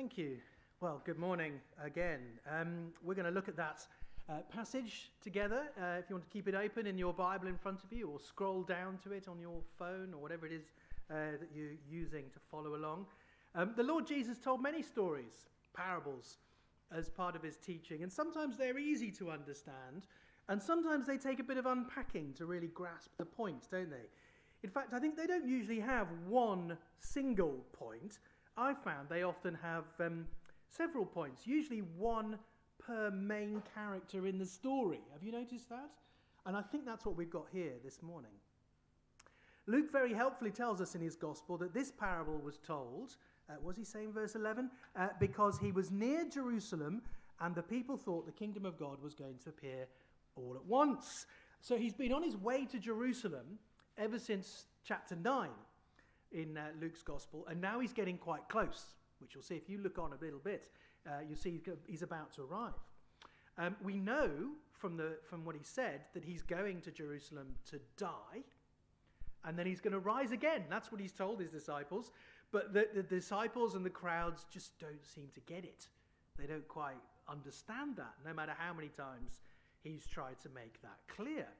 Thank you. Well, good morning again. We're going to look at that passage together. If you want to keep it open in your Bible in front of you, or scroll down to it on your phone, or whatever it is that you're using to follow along. The Lord Jesus told many stories, parables, as part of his teaching, and sometimes they're easy to understand, and sometimes they take a bit of unpacking to really grasp the point, don't they? In fact, I think they don't usually have one single point. I've found they often have several points, usually one per main character in the story. Have you noticed that? And I think that's what we've got here this morning. Luke very helpfully tells us in his gospel that this parable was told, was he saying verse 11? Because he was near Jerusalem and the people thought the kingdom of God was going to appear all at once. So he's been on his way to Jerusalem ever since chapter 9 in Luke's gospel, and now he's getting quite close, which you'll see if you look on a little bit. You'll see he's about to arrive. We know from what he said that he's going to Jerusalem to die, and then he's going to rise again. That's what he's told his disciples. But the disciples and the crowds just don't seem to get it. They don't quite understand that, no matter how many times he's tried to make that clear.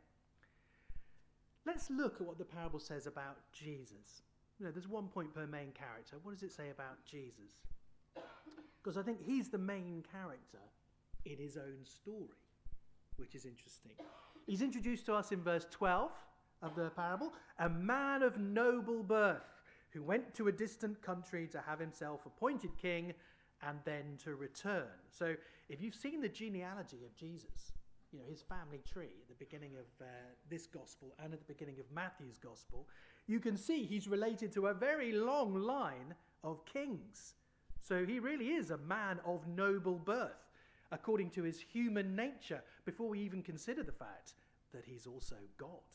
Let's look at what the parable says about Jesus. You know, there's 1 point per main character. What does it say about Jesus? Because I think he's the main character in his own story, which is interesting. He's introduced to us in verse 12 of the parable, a man of noble birth who went to a distant country to have himself appointed king and then to return. So if you've seen the genealogy of Jesus, you know, his family tree at the beginning of this gospel and at the beginning of Matthew's gospel, you can see he's related to a very long line of kings. So he really is a man of noble birth, according to his human nature, before we even consider the fact that he's also God.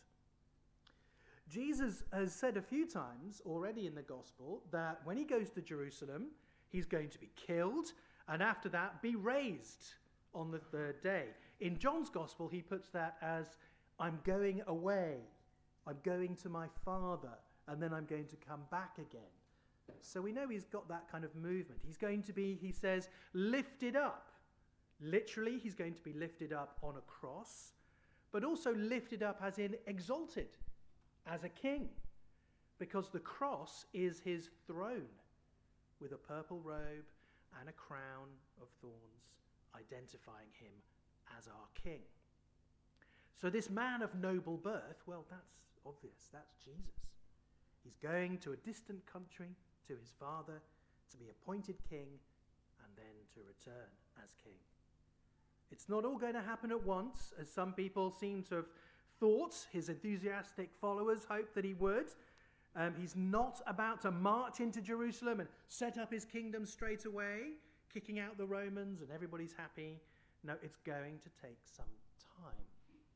Jesus has said a few times already in the gospel that when he goes to Jerusalem, he's going to be killed, and after that be raised on the third day. In John's gospel, he puts that as, I'm going away, I'm going to my Father, and then I'm going to come back again. So we know he's got that kind of movement. He's going to be, he says, lifted up. Literally, he's going to be lifted up on a cross, but also lifted up as in exalted, as a king, because the cross is his throne, with a purple robe and a crown of thorns, identifying him as our king. So this man of noble birth, well, that's obvious. That's Jesus. He's going to a distant country, to his Father, to be appointed king, and then to return as king. It's not all going to happen at once, as some people seem to have thought. His enthusiastic followers hoped that he would. He's not about to march into Jerusalem and set up his kingdom straight away, kicking out the Romans and everybody's happy. No, it's going to take some time.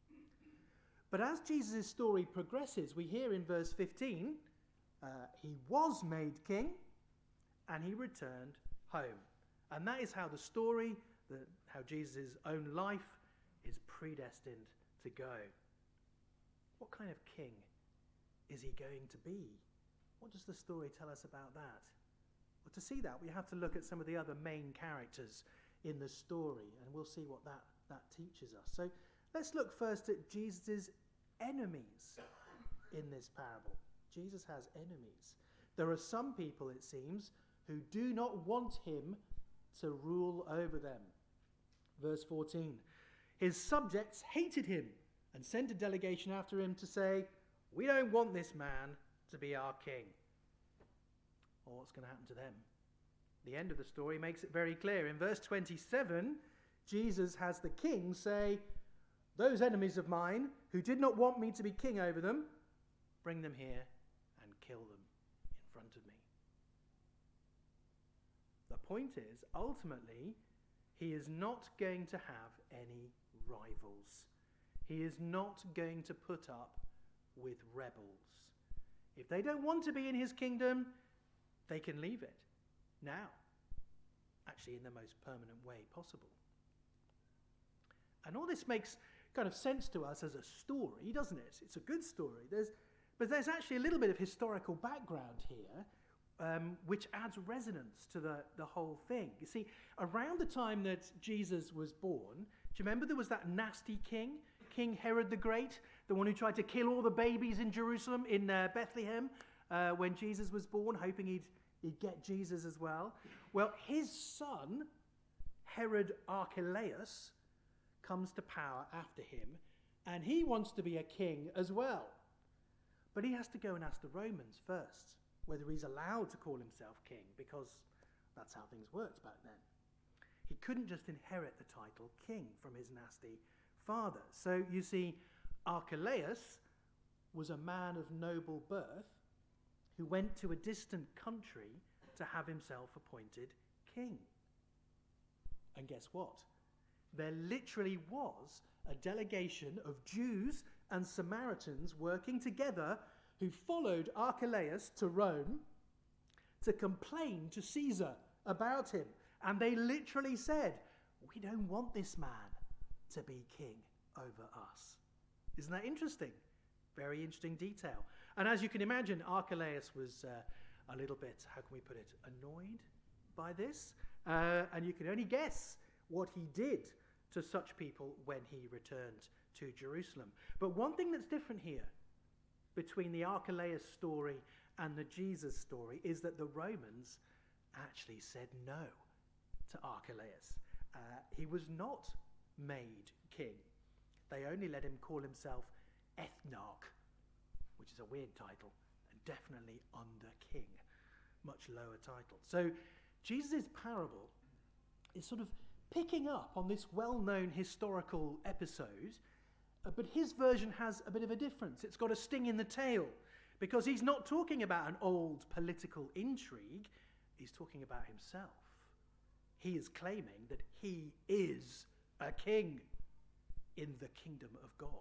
But as Jesus' story progresses, we hear in verse 15, he was made king and he returned home. And that is how the story, how Jesus' own life is predestined to go. What kind of king is he going to be? What does the story tell us about that? Well, to see that, we have to look at some of the other main characters in the story, and we'll see what that teaches us. So let's look first at Jesus' enemies in this parable. Jesus has enemies. There are some people, it seems, who do not want him to rule over them. Verse 14, his subjects hated him and sent a delegation after him to say, we don't want this man to be our king. Well, what's going to happen to them? The end of the story makes it very clear. In verse 27, Jesus has the king say, those enemies of mine who did not want me to be king over them, bring them here and kill them in front of me. The point is, ultimately, he is not going to have any rivals. He is not going to put up with rebels. If they don't want to be in his kingdom, they can leave it now, actually in the most permanent way possible. And all this makes kind of sense to us as a story, doesn't it? It's a good story. But there's actually a little bit of historical background here which adds resonance to the whole thing. You see, around the time that Jesus was born, do you remember there was that nasty king, King Herod the Great, the one who tried to kill all the babies in Jerusalem, in Bethlehem, when Jesus was born, hoping he'd get Jesus as well? Well, his son, Herod Archelaus, comes to power after him, and he wants to be a king as well. But he has to go and ask the Romans first whether he's allowed to call himself king, because that's how things worked back then. He couldn't just inherit the title king from his nasty father. So you see, Archelaus was a man of noble birth who went to a distant country to have himself appointed king. And guess what? There literally was a delegation of Jews and Samaritans working together who followed Archelaus to Rome to complain to Caesar about him. And they literally said, "We don't want this man to be king over us." Isn't that interesting? Very interesting detail. And as you can imagine, Archelaus was a little bit, how can we put it, annoyed by this. And you can only guess what he did to such people when he returned to Jerusalem. But one thing that's different here between the Archelaus story and the Jesus story is that the Romans actually said no to Archelaus. He was not made king. They only let him call himself ethnarch, which is a weird title, and definitely under king, much lower title. So Jesus' parable is sort of picking up on this well-known historical episode, but his version has a bit of a difference. It's got a sting in the tail, because he's not talking about an old political intrigue, he's talking about himself. He is claiming that he is a king in the kingdom of God.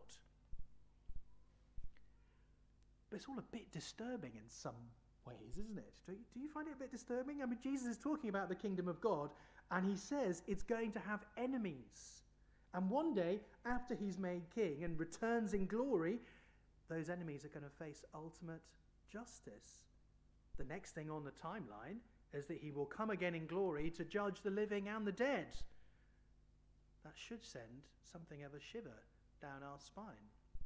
But it's all a bit disturbing in some ways, isn't it? Do you find it a bit disturbing? I mean, Jesus is talking about the kingdom of God, and he says it's going to have enemies. And one day, after he's made king and returns in glory, those enemies are going to face ultimate justice. The next thing on the timeline is that he will come again in glory to judge the living and the dead. That should send something of a shiver down our spine.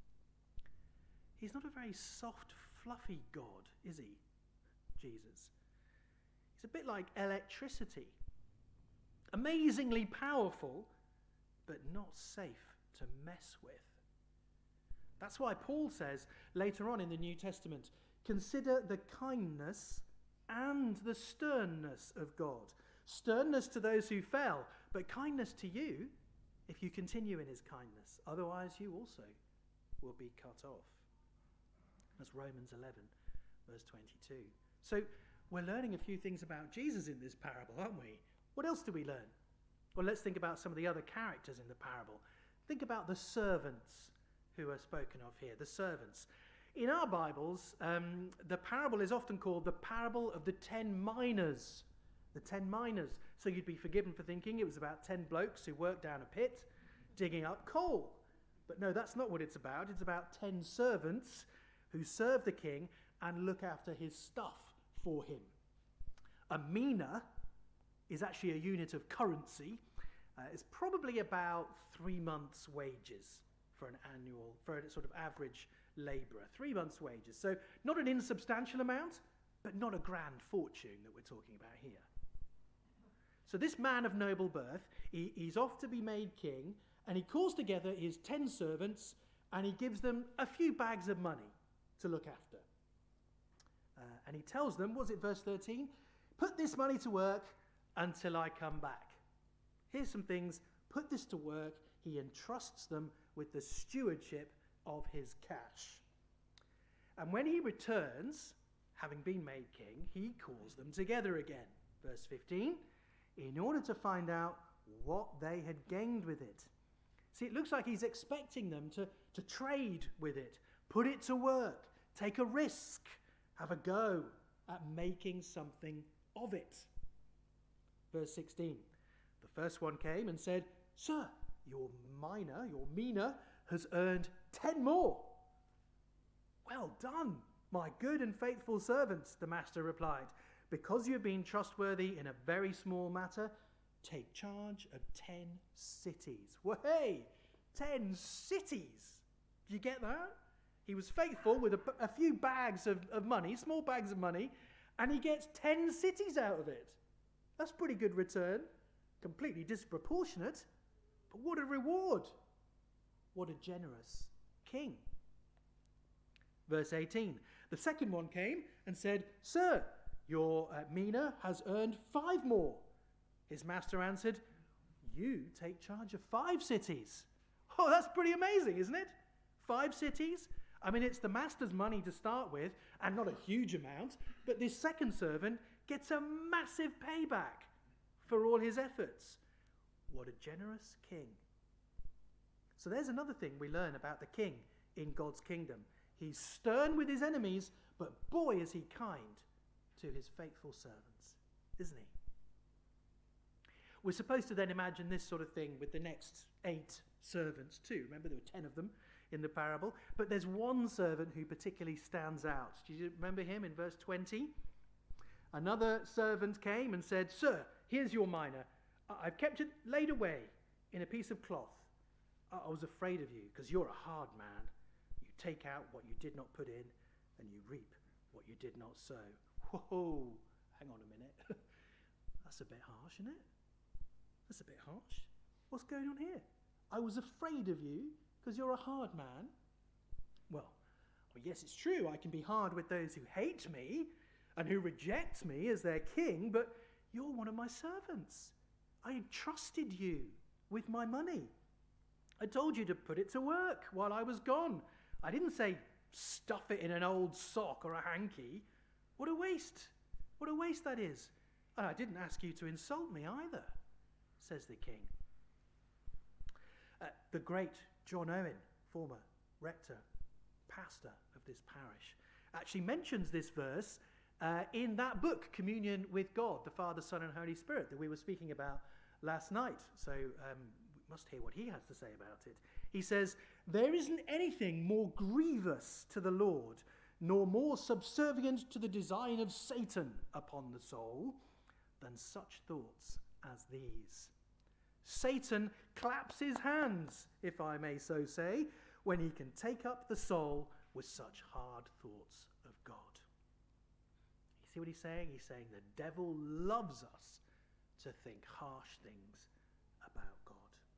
He's not a very soft, fluffy God, is he, Jesus? He's a bit like electricity. Amazingly powerful, but not safe to mess with. That's why Paul says later on in the New Testament, consider the kindness and the sternness of God. Sternness to those who fell, but kindness to you if you continue in his kindness. Otherwise, you also will be cut off. That's Romans 11, verse 22. So we're learning a few things about Jesus in this parable, aren't we? What else do we learn? Well, let's think about some of the other characters in the parable. Think about the servants who are spoken of here, the servants. In our Bibles, the parable is often called the parable of the 10 miners. The 10 miners. So you'd be forgiven for thinking it was about 10 blokes who worked down a pit digging up coal. But no, that's not what it's about. It's about 10 servants who serve the king and look after his stuff for him. A mina is actually a unit of currency. It's probably about 3 months' wages for a sort of average labourer. 3 months' wages. So not an insubstantial amount, but not a grand fortune that we're talking about here. So this man of noble birth, he's off to be made king, and he calls together his 10 servants, and he gives them a few bags of money to look after. And he tells them, was it verse 13? Put this money to work until I come back. Here's some things, put this to work. He entrusts them with the stewardship of his cash. And when he returns, having been made king, he calls them together again. Verse 15, in order to find out what they had gained with it. See, it looks like he's expecting them to trade with it, put it to work, take a risk, have a go at making something of it. Verse 16, the first one came and said, Sir, your mina, has earned 10 more. Well done, my good and faithful servants, the master replied. because you've been trustworthy in a very small matter, take charge of 10 cities. Well, hey, 10 cities. Do you get that? He was faithful with a few bags of money, small bags of money, and he gets 10 cities out of it. That's pretty good return. Completely disproportionate, but what a reward. What a generous king. Verse 18, the second one came and said, Sir, your mina has earned 5 more. His master answered, You take charge of 5 cities. Oh, that's pretty amazing, isn't it? 5 cities? I mean, it's the master's money to start with, and not a huge amount, but this second servant gets a massive payback for all his efforts. What a generous king. So there's another thing we learn about the king in God's kingdom. He's stern with his enemies, but boy is he kind to his faithful servants, isn't he? We're supposed to then imagine this sort of thing with the next 8 servants too. Remember, there were 10 of them in the parable, but there's one servant who particularly stands out. Do you remember him in verse 20? Another servant came and said, Sir, here's your mina. I've kept it laid away in a piece of cloth. I was afraid of you because you're a hard man. You take out what you did not put in and you reap what you did not sow. Whoa, hang on a minute. That's a bit harsh, isn't it? That's a bit harsh. What's going on here? I was afraid of you because you're a hard man. Well, yes, it's true. I can be hard with those who hate me and who reject me as their king, but you're one of my servants. I entrusted you with my money. I told you to put it to work while I was gone. I didn't say stuff it in an old sock or a hanky. What a waste. What a waste that is. And I didn't ask you to insult me either, says the king. The great John Owen, former rector, pastor of this parish, actually mentions this verse in that book, Communion with God, the Father, Son and Holy Spirit, that we were speaking about last night. So we must hear what he has to say about it. He says, There isn't anything more grievous to the Lord, nor more subservient to the design of Satan upon the soul, than such thoughts as these. Satan claps his hands, if I may so say, when he can take up the soul with such hard thoughts of God. You see what he's saying? He's saying the devil loves us to think harsh things about God.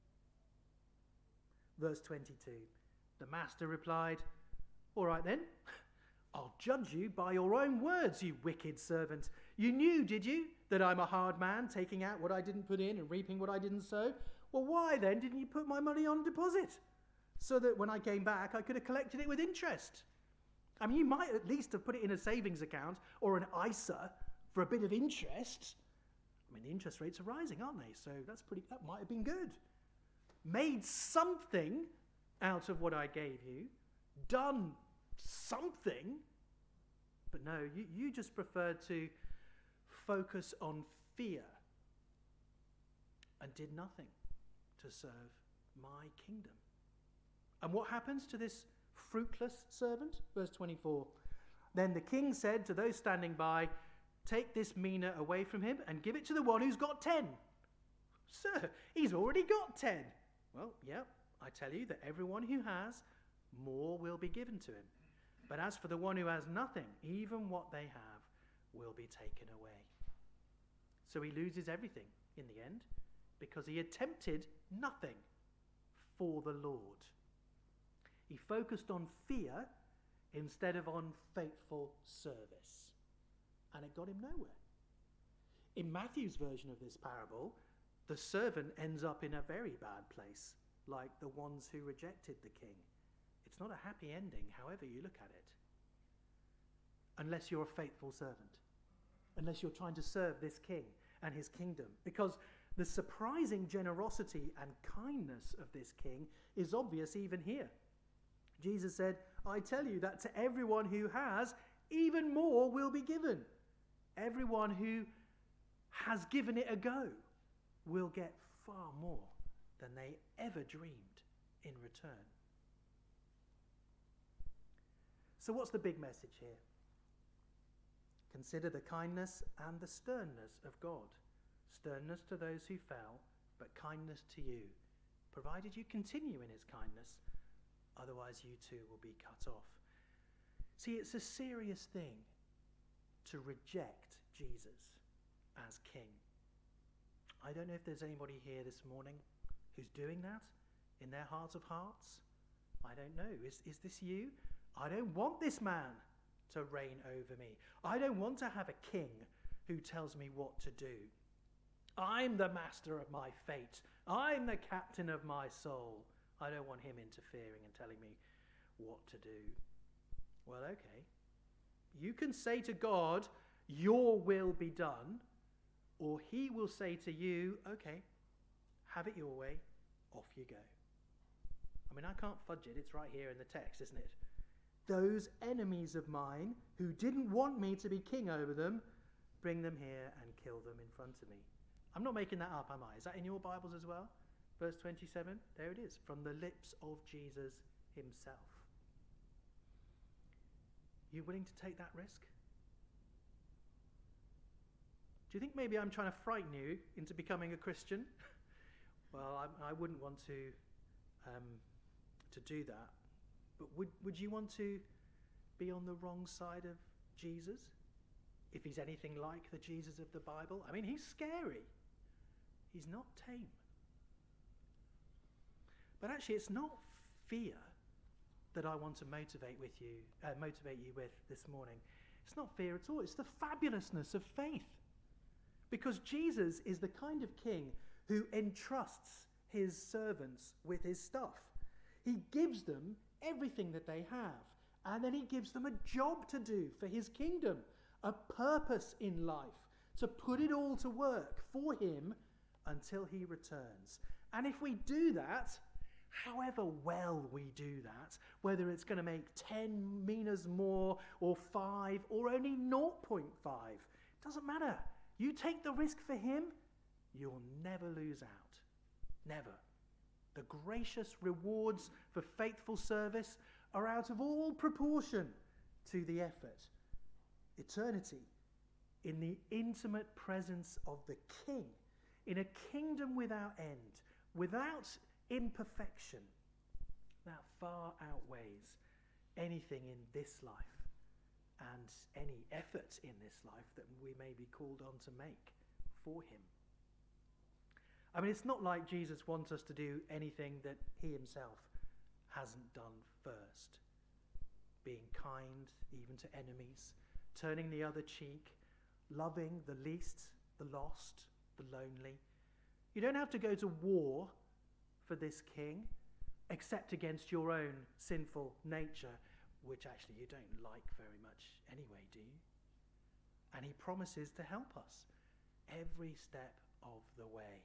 Verse 22, the master replied, All right then, I'll judge you by your own words, you wicked servant. You knew, did you, that I'm a hard man, taking out what I didn't put in and reaping what I didn't sow? Well, why then didn't you put my money on deposit, so that when I came back I could have collected it with interest? I mean, you might at least have put it in a savings account or an ISA for a bit of interest. I mean, the interest rates are rising, aren't they? So that might have been good. Made something out of what I gave you, done something, but no, you just preferred to focus on fear and did nothing to serve my kingdom. And what happens to this fruitless servant? Verse 24, Then the king said to those standing by, Take this mina away from him and give it to the one who's got 10. Sir, he's already got 10. Well, yeah, I tell you that everyone who has, more will be given to him. But as for the one who has nothing, even what they have will be taken away. So he loses everything in the end because he attempted nothing for the Lord. He focused on fear instead of on faithful service. And it got him nowhere. In Matthew's version of this parable, the servant ends up in a very bad place, like the ones who rejected the king. It's not a happy ending, however you look at it. Unless you're a faithful servant. Unless you're trying to serve this king and his kingdom. Because the surprising generosity and kindness of this king is obvious even here. Jesus said, I tell you that to everyone who has, even more will be given. Everyone who has given it a go will get far more than they ever dreamed in return. So what's the big message here? Consider the kindness and the sternness of God. Sternness to those who fell, but kindness to you, provided you continue in his kindness. Otherwise you too will be cut off. See, it's a serious thing to reject Jesus as king. I don't know if there's anybody here this morning who's doing that in their heart of hearts. I don't know. Is this you? I don't want this man to reign over me. I don't want to have a king who tells me what to do. I'm the master of my fate. I'm the captain of my soul. I don't want him interfering and telling me what to do. Well, okay. You can say to God, your will be done, or he will say to you, okay, have it your way, off you go. I mean, I can't fudge it. It's right here in the text, isn't it? Those enemies of mine who didn't want me to be king over them, bring them here and kill them in front of me. I'm not making that up, am I? Is that in your Bibles as well? Verse 27, there it is, from the lips of Jesus himself. You willing to take that risk? Do you think maybe I'm trying to frighten you into becoming a Christian? Well, I wouldn't want to do that. But would you want to be on the wrong side of Jesus? If he's anything like the Jesus of the Bible? I mean, he's scary. He's not tame. But actually, it's not fear that I want to motivate you with this morning. It's not fear at all. It's the fabulousness of faith. Because Jesus is the kind of king who entrusts his servants with his stuff. He gives them everything that they have, and then he gives them a job to do for his kingdom, a purpose in life, to put it all to work for him until he returns. And if we do that, however well we do that, whether it's going to make 10 minas more or 5 or only 0.5, doesn't matter. You take the risk for him, you'll never lose out. Never. The gracious rewards for faithful service are out of all proportion to the effort. Eternity in the intimate presence of the King, in a kingdom without end, without imperfection, that far outweighs anything in this life and any effort in this life that we may be called on to make for him. I mean, it's not like Jesus wants us to do anything that he himself hasn't done first. Being kind even to enemies, turning the other cheek, loving the least, the lost, the lonely. You don't have to go to war for this king, except against your own sinful nature, which actually you don't like very much anyway, do you? And he promises to help us every step of the way.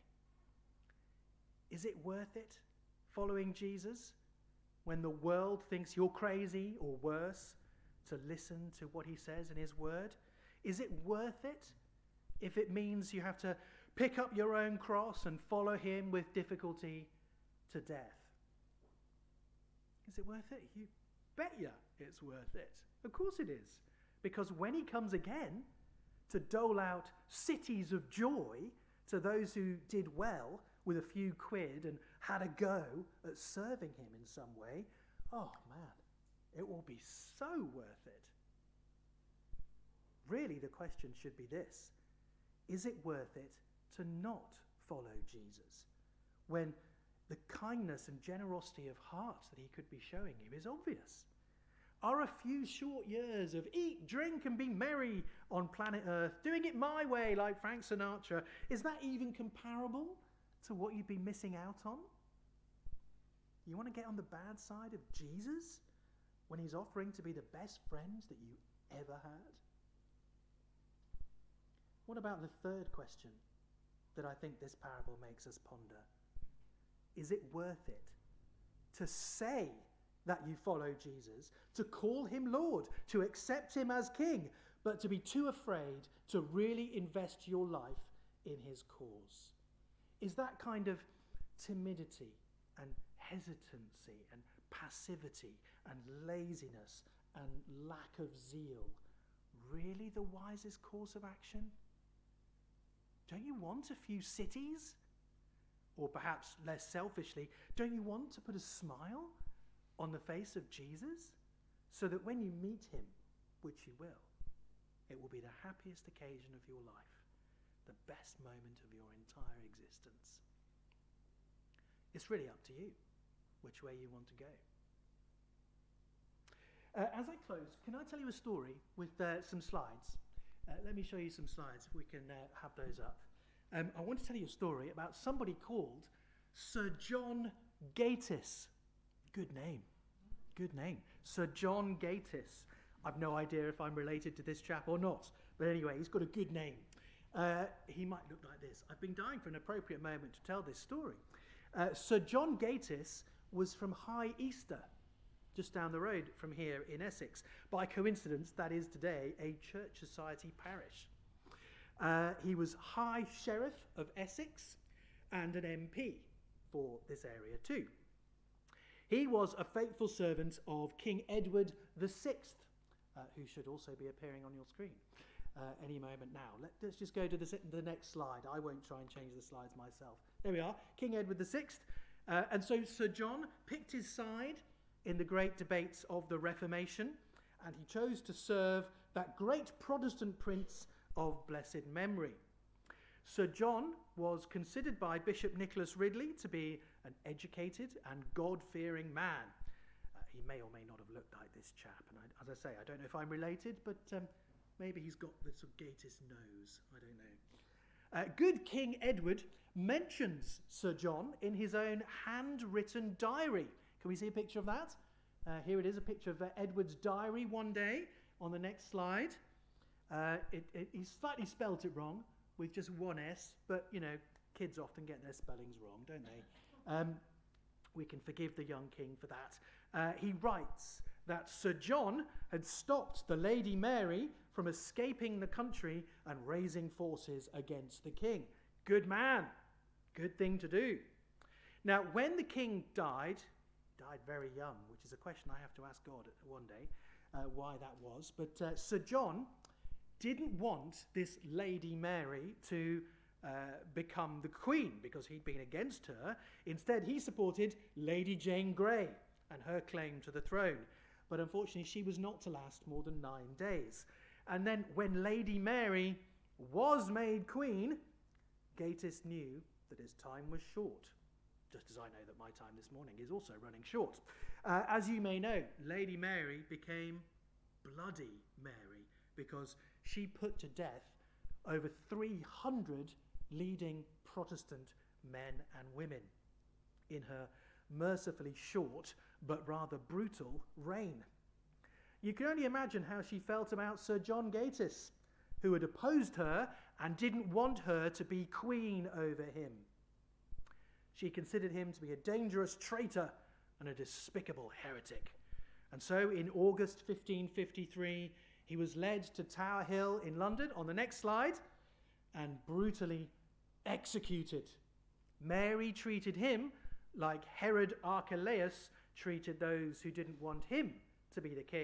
Is it worth it, following Jesus, when the world thinks you're crazy or worse, to listen to what he says in his word? Is it worth it if it means you have to pick up your own cross and follow him with difficulty to death? Is it worth it? You bet you it's worth it. Of course it is. Because when he comes again to dole out cities of joy to those who did well with a few quid and had a go at serving him in some way, oh man, it will be so worth it. Really, the question should be this: is it worth it to not follow Jesus when the kindness and generosity of heart that he could be showing you is obvious? Are a few short years of eat, drink and be merry on planet Earth, doing it my way like Frank Sinatra, is that even comparable to what you'd be missing out on? You want to get on the bad side of Jesus when he's offering to be the best friends that you ever had? What about the third question that I think this parable makes us ponder? Is it worth it to say that you follow Jesus, to call him Lord, to accept him as King, but to be too afraid to really invest your life in his cause? Is that kind of timidity and hesitancy and passivity and laziness and lack of zeal really the wisest course of action? Don't you want a few cities? Or perhaps less selfishly, don't you want to put a smile on the face of Jesus so that when you meet him, which you will, it will be the happiest occasion of your life, the best moment of your entire existence? It's really up to you which way you want to go. As I close, can I tell you a story with some slides? Let me show you some slides if we can have those up. I want to tell you a story about somebody called Sir John Gatiss. Good name. Good name. Sir John Gatiss. I've no idea if I'm related to this chap or not. But anyway, he's got a good name. He might look like this. I've been dying for an appropriate moment to tell this story. Sir John Gatiss was from High Easter, just down the road from here in Essex. By coincidence, that is today a Church Society parish. He was High Sheriff of Essex and an MP for this area too. He was a faithful servant of King Edward VI, who should also be appearing on your screen any moment now. Let's just go to the next slide. I won't try and change the slides myself. There we are, King Edward VI. And so Sir John picked his side in the great debates of the Reformation, and he chose to serve that great Protestant prince of blessed memory. Sir John was considered by Bishop Nicholas Ridley to be an educated and God-fearing man. He may or may not have looked like this chap, and as I say, I don't know if I'm related, but maybe he's got the sort of Gatiss nose. I don't know. Good King Edward mentions Sir John in his own handwritten diary. Can we see a picture of that? Here it is, a picture of Edward's diary one day on the next slide. He slightly spelt it wrong with just one S, but, you know, kids often get their spellings wrong, don't they? We can forgive the young king for that. He writes that Sir John had stopped the Lady Mary from escaping the country and raising forces against the king. Good man. Good thing to do. Now, when the king died very young, which is a question I have to ask God one day, why that was. But Sir John didn't want this Lady Mary to become the queen because he'd been against her. Instead, he supported Lady Jane Grey and her claim to the throne. But unfortunately, she was not to last more than 9 days. And then when Lady Mary was made queen, Gatiss knew that his time was short. Just as I know that my time this morning is also running short. As you may know, Lady Mary became Bloody Mary because she put to death over 300 leading Protestant men and women in her mercifully short but rather brutal reign. You can only imagine how she felt about Sir John Gatiss, who had opposed her and didn't want her to be queen over him. She considered him to be a dangerous traitor and a despicable heretic. And so in August 1553, he was led to Tower Hill in London, on the next slide, and brutally executed. Mary treated him like Herod Archelaus treated those who didn't want him to be the king.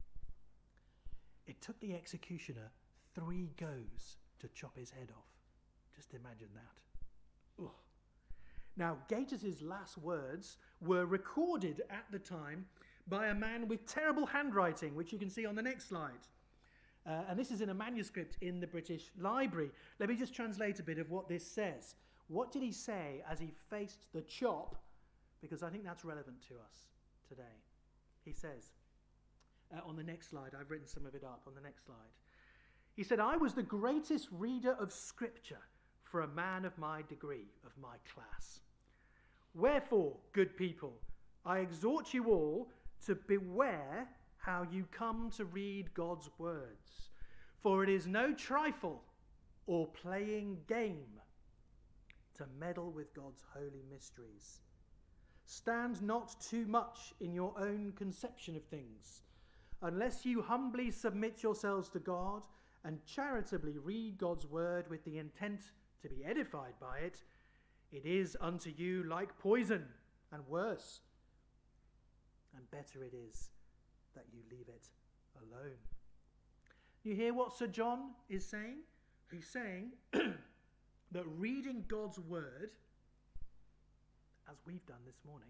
It took the executioner 3 goes to chop his head off. Just imagine that. Ugh. Now, Gatiss's last words were recorded at the time by a man with terrible handwriting, which you can see on the next slide. And this is in a manuscript in the British Library. Let me just translate a bit of what this says. What did he say as he faced the chop? Because I think that's relevant to us today. He says, on the next slide, I've written some of it up on the next slide. He said, "I was the greatest reader of Scripture for a man of my degree, of my class. Wherefore, good people, I exhort you all to beware how you come to read God's words, for it is no trifle or playing game to meddle with God's holy mysteries. Stand not too much in your own conception of things, unless you humbly submit yourselves to God and charitably read God's word with the intent to be edified by it. It is unto you like poison, and worse, and better it is that you leave it alone." You hear what Sir John is saying? He's saying that reading God's word, as we've done this morning,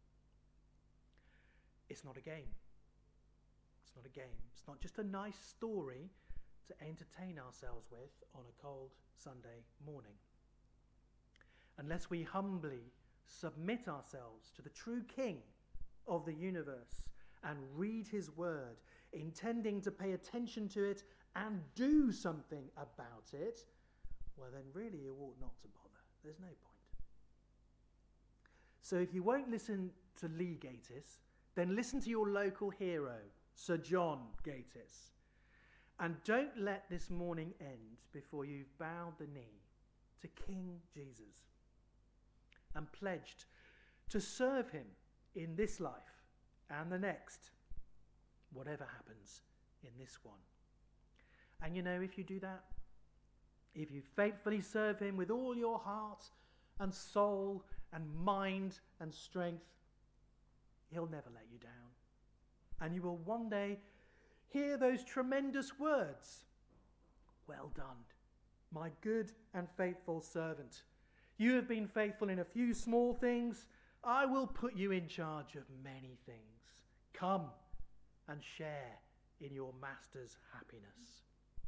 it's not a game. It's not a game. It's not just a nice story to entertain ourselves with on a cold Sunday morning. Unless we humbly submit ourselves to the true King of the universe and read his word, intending to pay attention to it and do something about it, well then really you ought not to bother. There's no point. So if you won't listen to Lee Gatiss, then listen to your local hero, Sir John Gatiss. And don't let this morning end before you've bowed the knee to King Jesus and pledged to serve him in this life and the next, whatever happens in this one. And you know, if you do that, if you faithfully serve him with all your heart and soul and mind and strength, he'll never let you down. And you will one day hear those tremendous words, "Well done, my good and faithful servant. You have been faithful in a few small things. I will put you in charge of many things. Come and share in your master's happiness."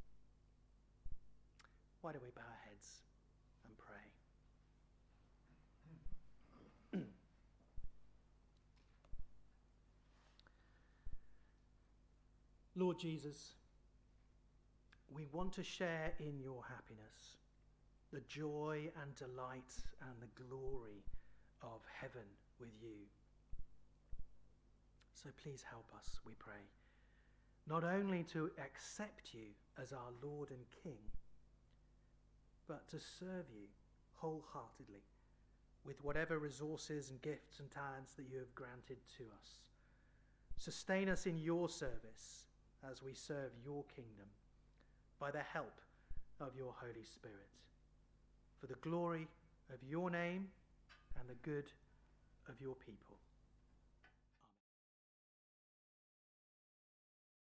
Why don't we bow our heads and pray? Lord Jesus, we want to share in your happiness, the joy and delight and the glory of heaven with you. So please help us, we pray, not only to accept you as our Lord and King, but to serve you wholeheartedly with whatever resources and gifts and talents that you have granted to us. Sustain us in your service as we serve your kingdom by the help of your Holy Spirit, for the glory of your name and the good of your people.